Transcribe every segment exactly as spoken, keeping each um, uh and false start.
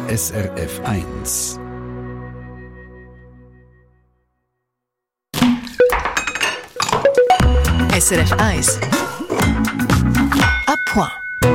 S R F eins. S R F eins. À point.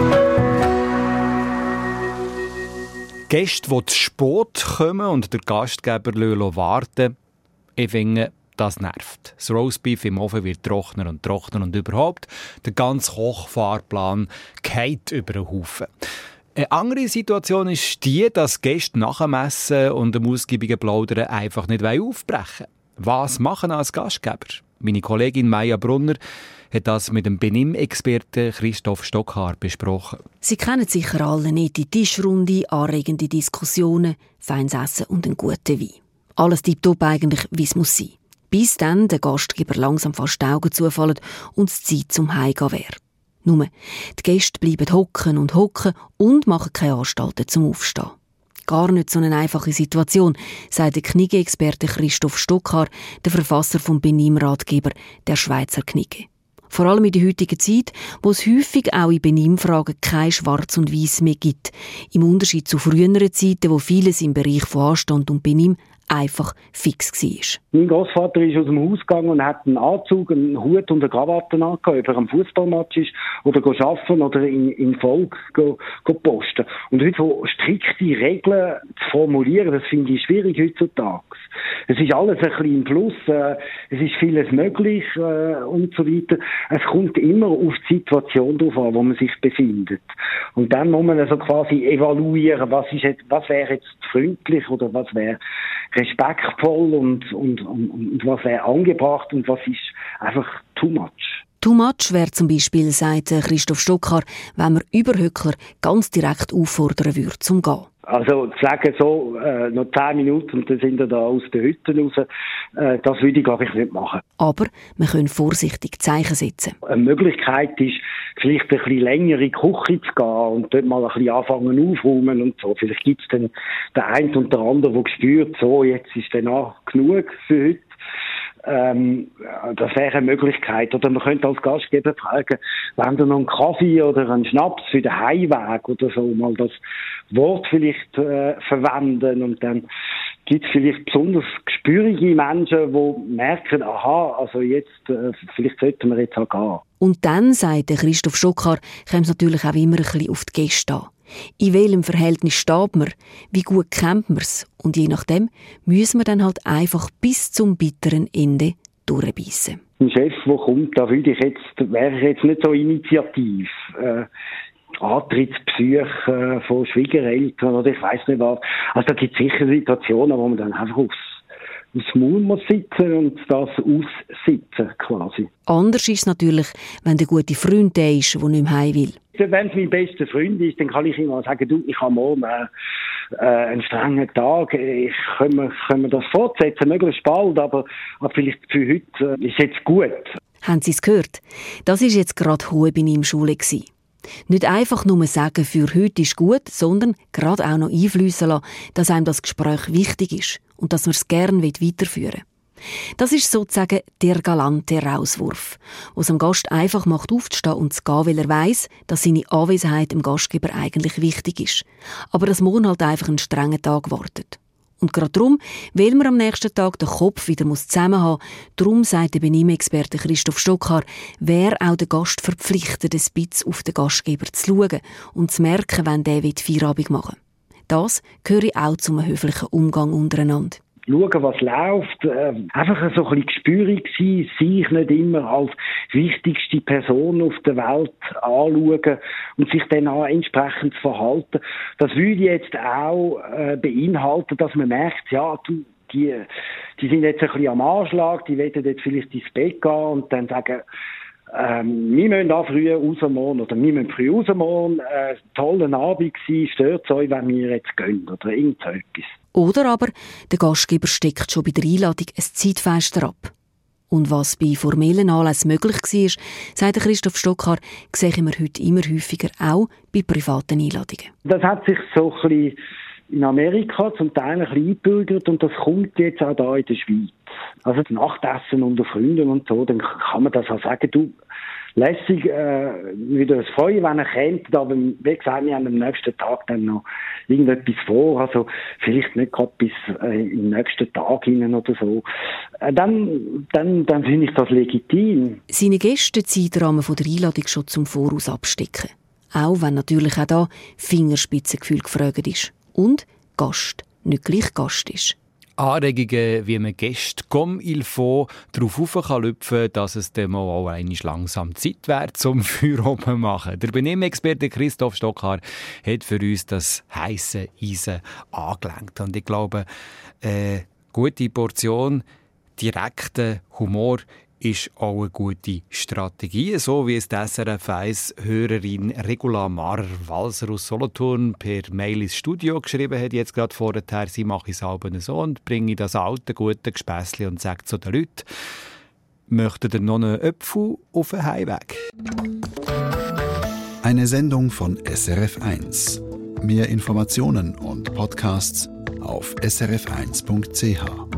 Gäste, die zu spät kommen und der Gastgeber warten, ich finde, das nervt. Das Roastbeef im Ofen wird trockener und trockener und überhaupt der ganze Kochfahrplan geht über den Haufen. Eine andere Situation ist die, dass Gäste nach dem Essen und dem ausgiebigen Plaudern einfach nicht aufbrechen wollen. Was machen als Gastgeber? Meine Kollegin Maja Brunner hat das mit dem Benimm-Experten Christoph Stockhaar besprochen. Sie kennen sicher alle nicht die Tischrunde, anregende Diskussionen, feines Essen und einen guten Wein. Alles tiptop eigentlich, wie es muss sein. Bis dann der Gastgeber langsam fast die Augen zufallen und es Zeit zum Heimgehen wäre. Nur, die Gäste bleiben hocken und hocken und machen keine Anstalten zum Aufstehen. Gar nicht so eine einfache Situation, sagt der Knigge-Experte Christoph Stockhaar, der Verfasser vom Benimm-Ratgeber «Der Schweizer Knigge». Vor allem in der heutigen Zeit, wo es häufig auch in Benimmfragen kein Schwarz und Weiß mehr gibt. Im Unterschied zu früheren Zeiten, wo vieles im Bereich von Anstand und Benimm einfach fix war. Mein Großvater ist aus dem Haus gegangen und hat einen Anzug, einen Hut und eine Krawatte angehabt, ob er am Fußballmatch ist oder arbeiten oder in, in Volk go, go posten. Und heute so strikte Regeln zu formulieren, das finde ich schwierig heutzutage. Es ist alles ein bisschen im Fluss, äh, es ist vieles möglich äh, und so weiter. Es kommt immer auf die Situation drauf an, wo man sich befindet. Und dann muss man also quasi evaluieren, was ist jetzt, was wäre jetzt freundlich oder was wäre respektvoll und, und, und, und was wäre angebracht und was ist einfach too much. Too much wäre zum Beispiel, sagt Christoph Stockhaar, wenn man Überhöckler ganz direkt auffordern würde, zum Gehen. Also zu sagen, so äh, noch zehn Minuten und dann sind wir da aus den Hütten raus, äh, das würde ich, glaube ich, nicht machen. Aber wir können vorsichtig Zeichen setzen. Eine Möglichkeit ist, vielleicht ein bisschen länger in die Küche zu gehen und dort mal ein bisschen anfangen aufräumen und so. Vielleicht gibt es dann den einen und der andere, der spürt, so, jetzt ist dann auch genug für heute. Ähm, das wäre eine Möglichkeit. Oder man könnte als Gastgeber fragen, wenn du noch einen Kaffee oder einen Schnaps für den Heimweg oder so, mal das Wort vielleicht äh, verwenden und dann gibt es vielleicht besonders gespürige Menschen, die merken, aha, also jetzt, äh, vielleicht sollten wir jetzt auch gehen. Und dann, sagt Christoph Stockhaar, kommt es natürlich auch immer ein bisschen auf die Gäste an. In welchem Verhältnis steht man? Wie gut kennt man es? Und je nachdem müssen wir dann halt einfach bis zum bitteren Ende durchbeissen. Ein Chef, der kommt, da würde ich jetzt, wäre ich jetzt nicht so initiativ. Äh, Antrittsbesuche äh, von Schwiegereltern oder ich weiss nicht was. Also da gibt es sicher Situationen, wo man dann einfach aufs aufs Maul muss sitzen und das aussitzen quasi. Anders ist es natürlich, wenn der gute Freund der ist, der nicht mehr heim will. Wenn es mein bester Freund ist, dann kann ich ihm mal sagen, du, ich habe morgen äh, einen strengen Tag, ich, können, wir, können wir das fortsetzen, möglichst bald, aber, aber vielleicht für heute äh, ist jetzt gut. Haben Sie es gehört? Das war jetzt gerade hohe Benimmschule. Nicht einfach nur sagen, für heute ist gut, sondern gerade auch noch einfliessen lassen, dass einem das Gespräch wichtig ist und dass man es gerne weiterführen will. Das ist sozusagen der galante Rauswurf, was dem Gast einfach macht, aufzustehen und zu gehen, weil er weiss, dass seine Anwesenheit dem Gastgeber eigentlich wichtig ist. Aber dass morgen halt einfach einen strengen Tag wartet. Und gerade darum, weil man am nächsten Tag den Kopf wieder zusammen haben muss, darum sagt der Benimm-Experte Christoph Stockhaar, wäre auch der Gast verpflichtet, ein bisschen auf den Gastgeber zu schauen und zu merken, wenn der Feierabend machen will. Das gehöre auch zum höflichen Umgang untereinander. Schauen, was läuft, äh, einfach so ein bisschen gespürig sein, sich nicht immer als wichtigste Person auf der Welt anschauen und sich dann auch entsprechend verhalten. Das würde jetzt auch äh, beinhalten, dass man merkt, ja, du, die, die sind jetzt ein bisschen am Anschlag, die wollen jetzt vielleicht ins Bett gehen und dann sagen, ähm, wir müssen auch früh raus morgen, oder wir müssen früh raus morgen, äh, tollen Abend sein, stört es euch, wenn wir jetzt gehen, oder irgend so etwas. Oder aber der Gastgeber steckt schon bei der Einladung ein Zeitfenster ab. Und was bei formellen Anlässen möglich war, sagt Christoph Stockhaar, sehen wir heute immer häufiger auch bei privaten Einladungen. Das hat sich so ein bisschen in Amerika zum Teil ein bisschen eingebürgert und das kommt jetzt auch da in der Schweiz. Also das Nachtessen unter Freunden und so, dann kann man das auch sagen, du, lässig, äh, würde uns freuen, wenn er kommt, aber wie gesagt, wir haben am nächsten Tag dann noch irgendetwas vor, also vielleicht nicht gerade bis äh, im nächsten Tag hinein oder so. Äh, dann, dann, dann finde ich das legitim. Seine Gäste ziehen den Rahmen der Einladung schon zum Voraus abstecken. Auch wenn natürlich auch da Fingerspitzengefühl gefragt ist. Und Gast nicht gleich Gast ist. Anregungen, wie man Gäste comme il faut darauf herauflüpfen kann, dass es dann mal auch einmal langsam Zeit wäre, zum Feuer oben zu machen. Der Benimmexperte Christoph Stockhaar hat für uns das heisse Eisen angelenkt. Und ich glaube, eine gute Portion direkten Humor ist auch eine gute Strategie, so wie es die S R F eins-Hörerin Regula Marer-Walser aus Solothurn per Mail ins Studio geschrieben hat, jetzt gerade vorher, sie mache es halb so und bringe das alte, gute Gespässli und sage zu den Leuten, möchtet ihr noch einen Apfel auf den Heimweg? Eine Sendung von S R F eins. Mehr Informationen und Podcasts auf s r f eins punkt c h.